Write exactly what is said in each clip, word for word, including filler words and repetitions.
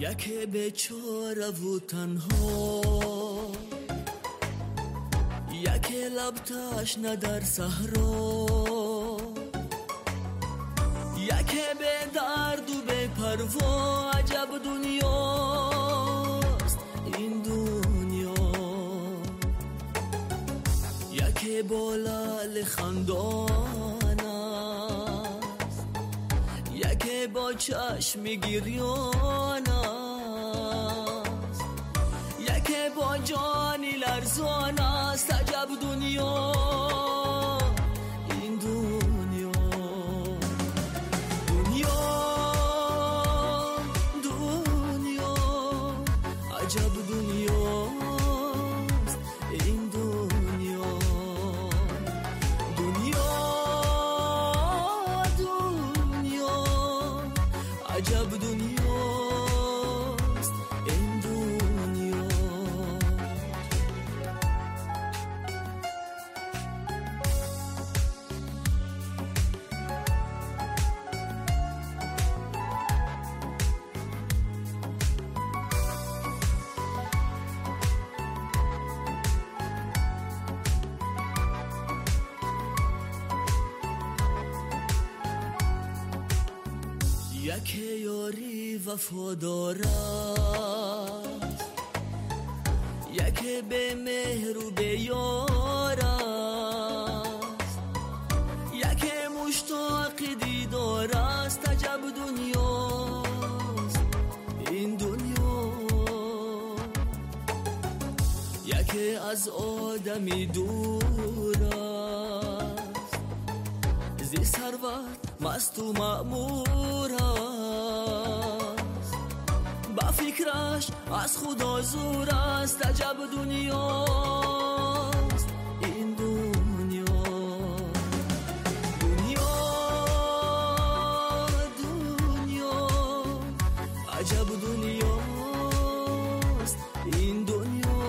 یکی بیچاره و تنها، یکی لب تشنه در صحرا، یکی به درد و به پروا. عجب دنیاست این دنیا، یکی با لعل خندان است، یکی با چشم گریان است، یکی با جانی لرزان است. عجب دنیا این دنیا، دنیا دنیا عجب دنیاست این دنیا، دنیا دنیا عجب دنیاست این دنیا. یکی یاری وفادار است، یکی به مهر و به یار است، یکی مشتاق دیدار است. عجب دنیاست این دنیا، یکی از آدمی دور است، زی ثروت مست و مأمور است، با فکرش از خدا زور است. عجب دنیاست این دنیا، دنیا دنیا عجب دنیاست این دنیا،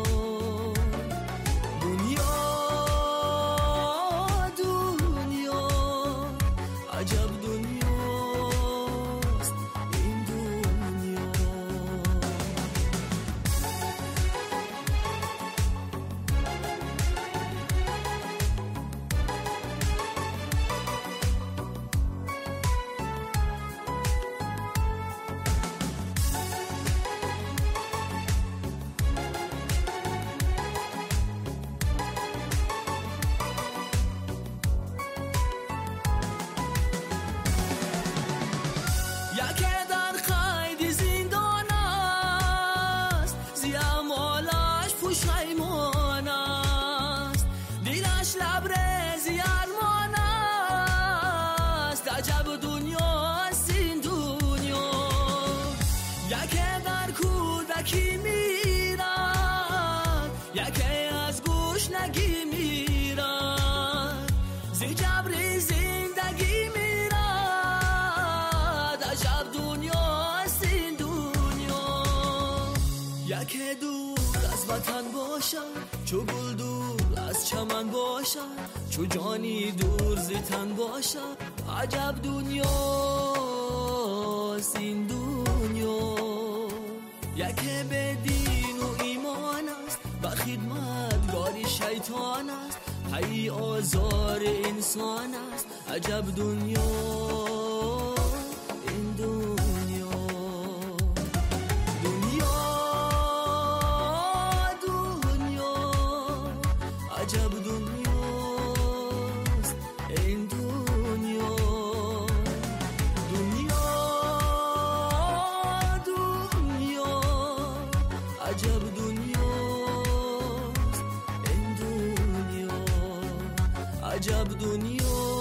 دنیا دنیا عجب دنیاست این دنیا. یکی در قید زندان است، زی اعمالش پشیمان است، دلش لبریزی ارمان است. عجب دنیاست این دنیا، یکی در کودکی میرد، یکی از گشنگی میرد، زی جبر زندگی میرد. عجب دنیاست این دنیا، یکی دور از وطن باشد، چو گل دور از چمن باشد، چو جانی دور ز تن باشد. عجب دنیاست این دنیا، یکی به دین و ایمان است، به خدمتگاری شیطان است، پی آزار انسان است. عجب دنیا این دنیا، دنیا دنیا عجب دنیاست این دنیا، دنیا دنیا عجب دنیاست این دنیا، عجب دنیا.